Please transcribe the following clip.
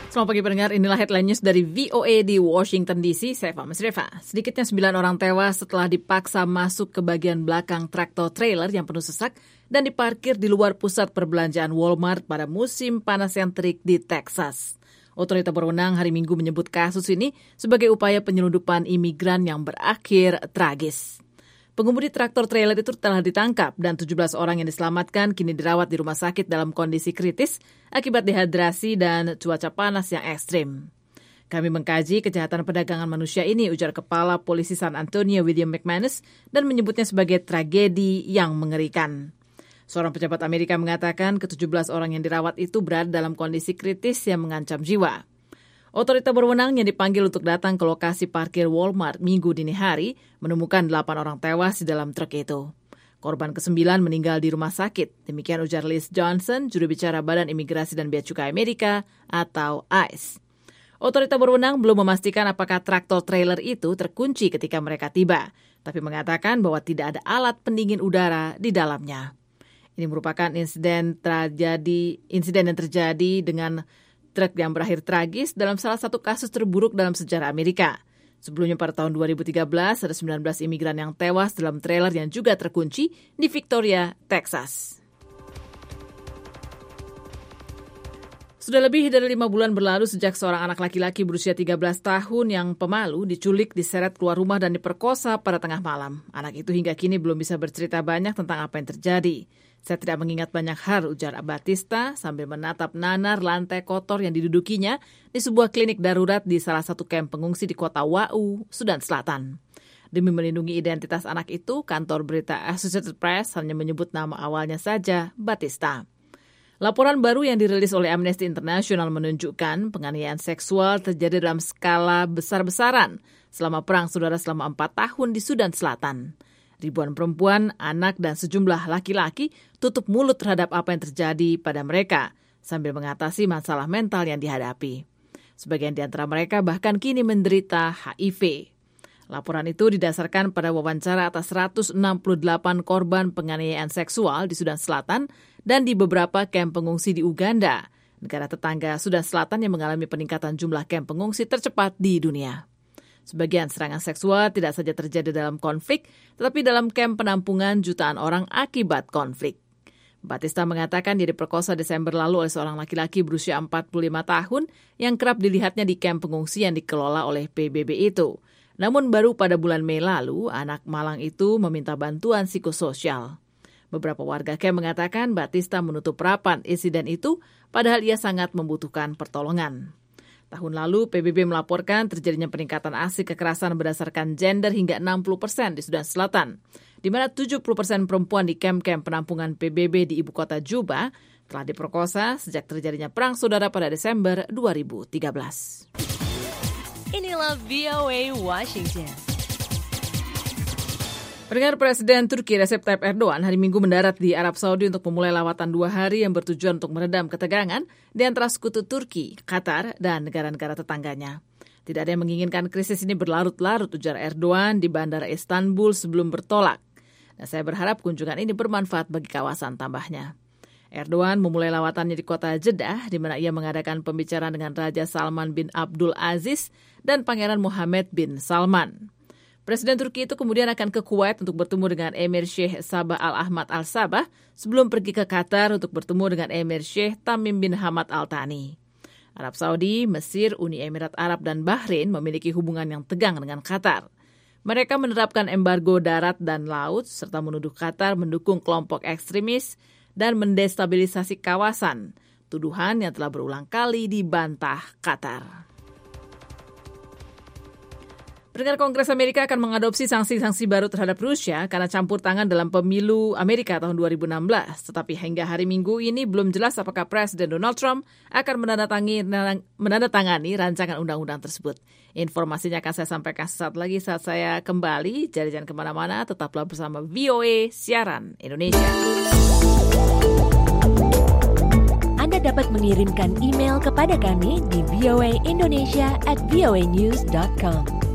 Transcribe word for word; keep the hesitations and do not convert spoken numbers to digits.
Selamat pagi pendengar, inilah headline news dari V O A di Washington D C, saya Fahmi Sreva. Sedikitnya sembilan orang tewas setelah dipaksa masuk ke bagian belakang traktor trailer yang penuh sesak dan diparkir di luar pusat perbelanjaan Walmart pada musim panas yang terik di Texas. Otoritas berwenang hari Minggu menyebut kasus ini sebagai upaya penyelundupan imigran yang berakhir tragis. Pengemudi traktor trailer itu telah ditangkap dan tujuh belas orang yang diselamatkan kini dirawat di rumah sakit dalam kondisi kritis akibat dehidrasi dan cuaca panas yang ekstrim. Kami mengkaji kejahatan perdagangan manusia ini, ujar Kepala Polisi San Antonio William McManus, dan menyebutnya sebagai tragedi yang mengerikan. Seorang pejabat Amerika mengatakan ke tujuh belas orang yang dirawat itu berada dalam kondisi kritis yang mengancam jiwa. Otoritas berwenang yang dipanggil untuk datang ke lokasi parkir Walmart Minggu dini hari menemukan delapan orang tewas di dalam truk itu. Korban kesembilan meninggal di rumah sakit. Demikian ujar Liz Johnson, juru bicara Badan Imigrasi dan Bea Cukai Amerika atau I C E. Otoritas berwenang belum memastikan apakah traktor trailer itu terkunci ketika mereka tiba, tapi mengatakan bahwa tidak ada alat pendingin udara di dalamnya. Ini merupakan insiden terjadi insiden yang terjadi dengan truk yang berakhir tragis dalam salah satu kasus terburuk dalam sejarah Amerika. Sebelumnya pada tahun dua ribu tiga belas, ada sembilan belas imigran yang tewas dalam trailer yang juga terkunci di Victoria, Texas. Sudah lebih dari lima bulan berlalu sejak seorang anak laki-laki berusia tiga belas tahun yang pemalu diculik, diseret keluar rumah dan diperkosa pada tengah malam. Anak itu hingga kini belum bisa bercerita banyak tentang apa yang terjadi. Saya tidak mengingat banyak hal, ujar Batista sambil menatap nanar lantai kotor yang didudukinya di sebuah klinik darurat di salah satu kamp pengungsi di kota Wau, Sudan Selatan. Demi melindungi identitas anak itu, kantor berita Associated Press hanya menyebut nama awalnya saja, Batista. Laporan baru yang dirilis oleh Amnesty International menunjukkan penganiayaan seksual terjadi dalam skala besar-besaran selama perang saudara selama empat tahun di Sudan Selatan. Ribuan perempuan, anak, dan sejumlah laki-laki tutup mulut terhadap apa yang terjadi pada mereka sambil mengatasi masalah mental yang dihadapi. Sebagian di antara mereka bahkan kini menderita H I V. Laporan itu didasarkan pada wawancara atas seratus enam puluh delapan korban penganiayaan seksual di Sudan Selatan dan di beberapa kamp pengungsi di Uganda, negara tetangga Sudan Selatan yang mengalami peningkatan jumlah kamp pengungsi tercepat di dunia. Sebagian serangan seksual tidak saja terjadi dalam konflik, tetapi dalam kamp penampungan jutaan orang akibat konflik. Batista mengatakan dia diperkosa Desember lalu oleh seorang laki-laki berusia empat puluh lima tahun yang kerap dilihatnya di kamp pengungsi yang dikelola oleh P B B itu. Namun baru pada bulan Mei lalu, anak malang itu meminta bantuan psikososial. Beberapa warga kamp mengatakan Batista menutup rapat insiden itu, padahal ia sangat membutuhkan pertolongan. Tahun lalu, P B B melaporkan terjadinya peningkatan aksi kekerasan berdasarkan gender hingga enam puluh persen di Sudan Selatan, di mana tujuh puluh persen perempuan di kamp-kamp penampungan P B B di ibu kota Juba telah diperkosa sejak terjadinya perang saudara pada Desember dua ribu tiga belas. Inilah V O A Washington. Pendengar, Presiden Turki Recep Tayyip Erdogan hari Minggu mendarat di Arab Saudi untuk memulai lawatan dua hari yang bertujuan untuk meredam ketegangan di antara sekutu Turki, Qatar, dan negara-negara tetangganya. Tidak ada yang menginginkan krisis ini berlarut-larut, ujar Erdogan di Bandara Istanbul sebelum bertolak. Dan saya berharap kunjungan ini bermanfaat bagi kawasan, tambahnya. Erdogan memulai lawatannya di kota Jeddah, di mana ia mengadakan pembicaraan dengan Raja Salman bin Abdul Aziz dan Pangeran Mohammed bin Salman. Presiden Turki itu kemudian akan ke Kuwait untuk bertemu dengan Emir Sheikh Sabah Al-Ahmad Al-Sabah sebelum pergi ke Qatar untuk bertemu dengan Emir Sheikh Tamim bin Hamad Al-Thani. Arab Saudi, Mesir, Uni Emirat Arab, dan Bahrain memiliki hubungan yang tegang dengan Qatar. Mereka menerapkan embargo darat dan laut serta menuduh Qatar mendukung kelompok ekstremis dan mendestabilisasi kawasan, tuduhan yang telah berulang kali dibantah Qatar. Pendengar, Kongres Amerika akan mengadopsi sanksi-sanksi baru terhadap Rusia karena campur tangan dalam pemilu Amerika tahun dua ribu enam belas. Tetapi hingga hari Minggu ini belum jelas apakah Presiden Donald Trump akan menandatangani, menandatangani rancangan undang-undang tersebut. Informasinya akan saya sampaikan sesaat lagi saat saya kembali. Jadi jangan kemana-mana, tetaplah bersama V O A Siaran Indonesia. Anda dapat mengirimkan email kepada kami di voaindonesia at voanews dot com.